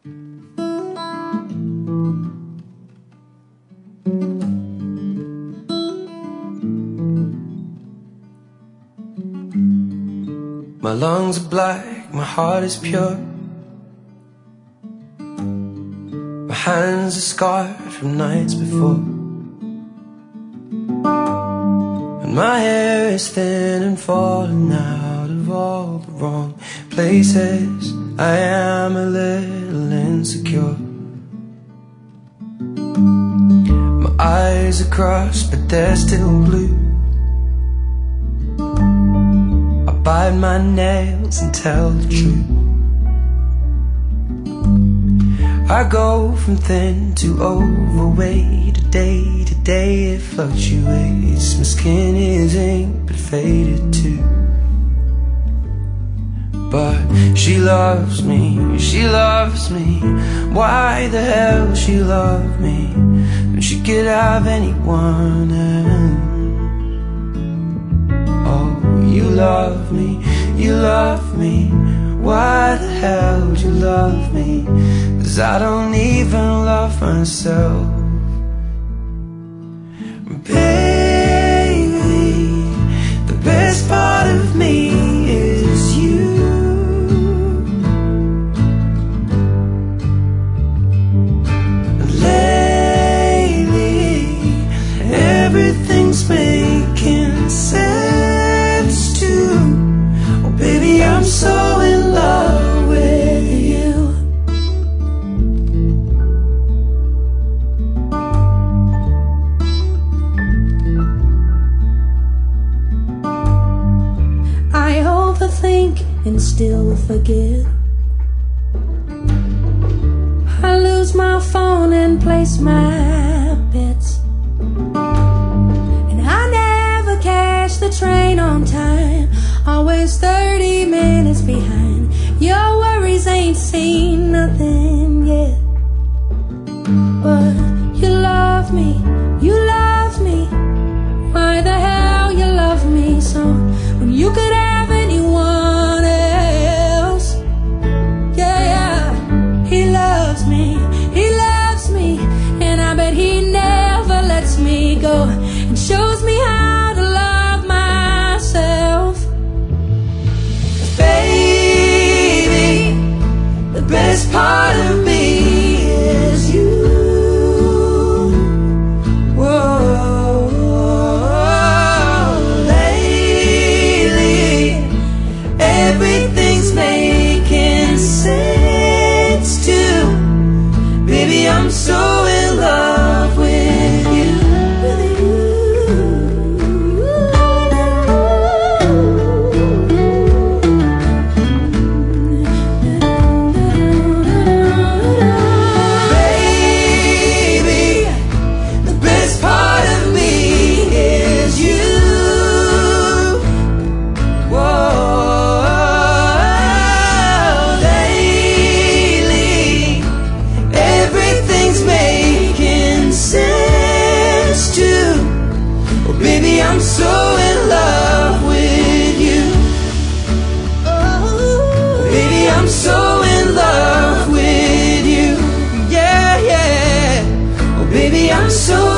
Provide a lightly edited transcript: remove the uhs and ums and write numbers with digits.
My lungs are black, my heart is pure. My hands are scarred from nights before, and my hair is thin and falling out of all the wrong places. I am a little insecure. My eyes are crushed, but they're still blue. Bite my nails and tell the truth. I go from thin to overweight. Day to day it fluctuates. My skin is ink but faded too. But she loves me, she loves me. Why the hell she love me when she could have anyone else? You love me, you love me. Why the hell would you love me? 'Cause I don't even love myself. Baby, the best part of me is you. And lately, everything's making sense. Oh baby, I'm so in love with you. I overthink and still forget. I lose my phone and place my bets, and I never catch the train on time. Always 30 minutes behind. Your worries ain't seen nothing yet. But you love me, you love me. Why the hell you love me so when you could have anyone else? Yeah, yeah. He loves me, and I bet he never lets me go and shows me how to love myself. The best part of me is you. Whoa, lately everything's making sense too. Baby, I'm so in love with you. I'm so in love with you. Oh, baby, I'm so in love with you. Yeah, yeah. Oh, baby, I'm so